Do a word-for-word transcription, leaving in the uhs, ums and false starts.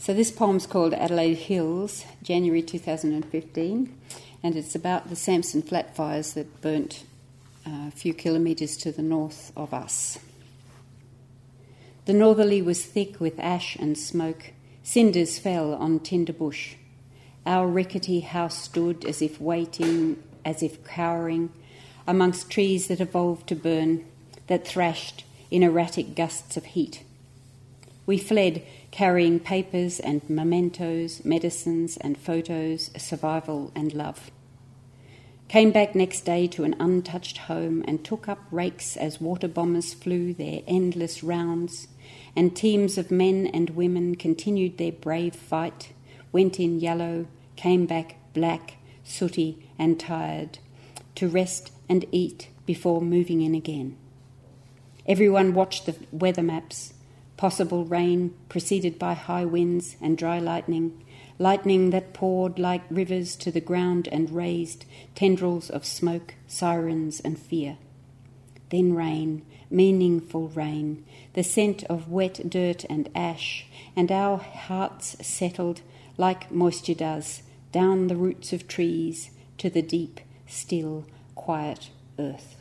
So this poem's called Adelaide Hills, January two thousand fifteen, and it's about the Samson Flat fires that burnt uh, a few kilometres to the north of us. The northerly was thick with ash and smoke. Cinders fell on tinder bush. Our rickety house stood as if waiting, as if cowering, amongst trees that evolved to burn, that thrashed in erratic gusts of heat. We fled, carrying papers and mementos, medicines and photos, survival and love. Came back next day to an untouched home and took up rakes as water bombers flew their endless rounds, and teams of men and women continued their brave fight, went in yellow, came back black, sooty and tired, to rest and eat before moving in again. Everyone watched the weather maps, possible rain preceded by high winds and dry lightning, lightning that poured like rivers to the ground and raised tendrils of smoke, sirens and fear. Then rain, meaningful rain, the scent of wet dirt and ash, and our hearts settled like moisture does down the roots of trees to the deep, still, quiet earth.